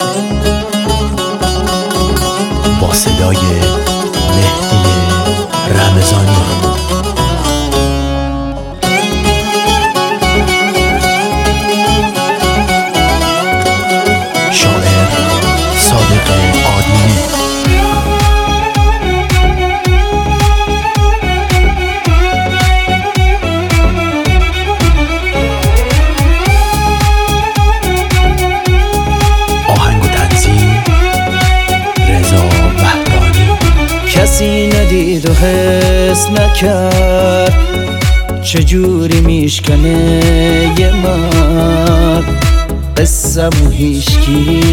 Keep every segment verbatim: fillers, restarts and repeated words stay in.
با صدای مهدی رمضانی. شاعر صادق آدینی. کسی ندید و حس نکرد چجوری میشکنه یه مرد. قصه‌مو هیچکی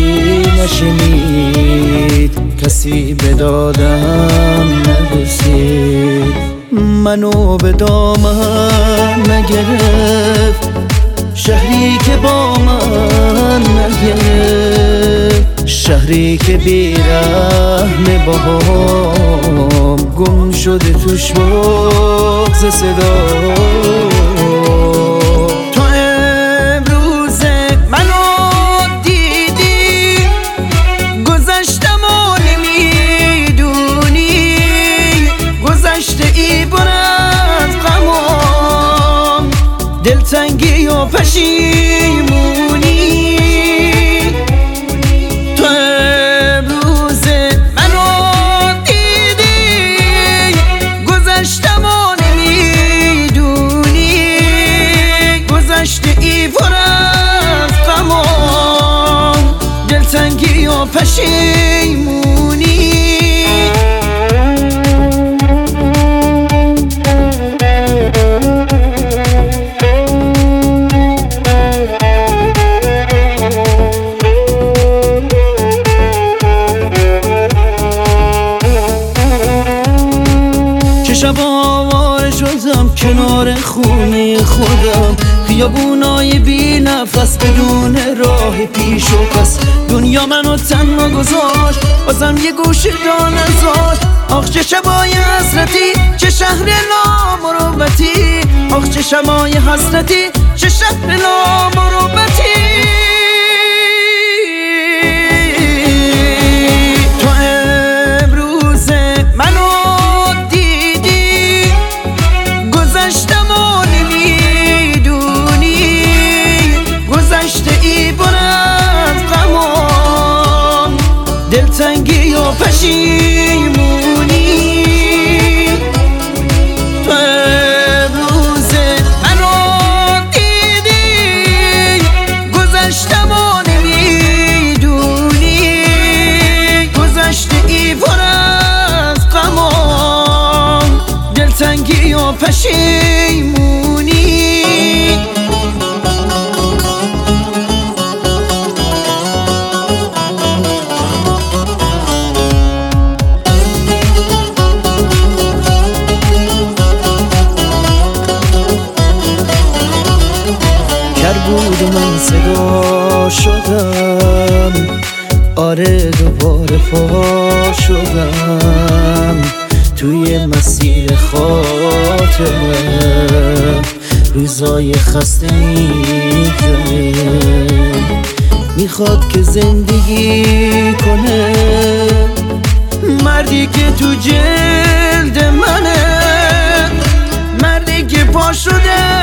نشنید، کسی به دادم نرسید. منو به دامن نگرفت شهری که با من نگرفت، شهری که بیرحم باهام گم شده توش بغض صدا. تو امروز منو دیدی گذشتم و نمیدونی، گذشته ای پر از غمام دلتنگی و پشیمونی. دلتنگی و پشیمونی. چه شب آواره شدم کنار خونه خودم، خیابونای بی نفس بدون راه پیش و پس. دنیا منو تنها گذاشت بازم یه گوشه جا نذاشت. آخ چه شبای حسرتی، چه شهر نامروتی. آخ چه شبای حسرتی، چه شهر نامروتی. تو امروز منو دیدی گذشتم و نمیدونی، گذشته ای پر از غمام دلتنگی و پشیمونی. تو امروز منو دیدی گذشتم و نمیدونی، گذشته ای پر از غمام دلتنگی و پشیمونی. بود من صدا شدم، آره دوباره پا شدم توی مسیر خاطره. روزای خسته میگذره، میخواد که زندگی کنه مردی که تو جلد منه، مردی که پا شده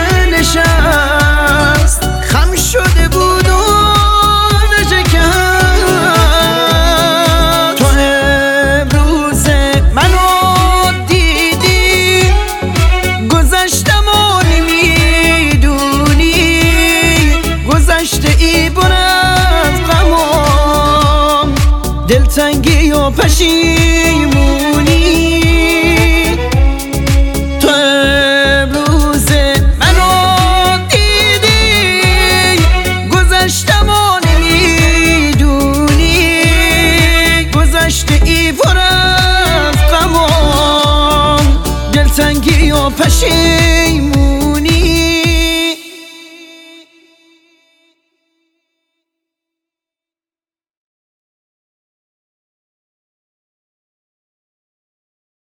نشست، خم شده بود و نشکست. تو امروز منو دیدی گذشتم و نمیدونی، گذشته ای پر از غمام دلتنگی و پشیمونی. دلتنگی و پشیمونی.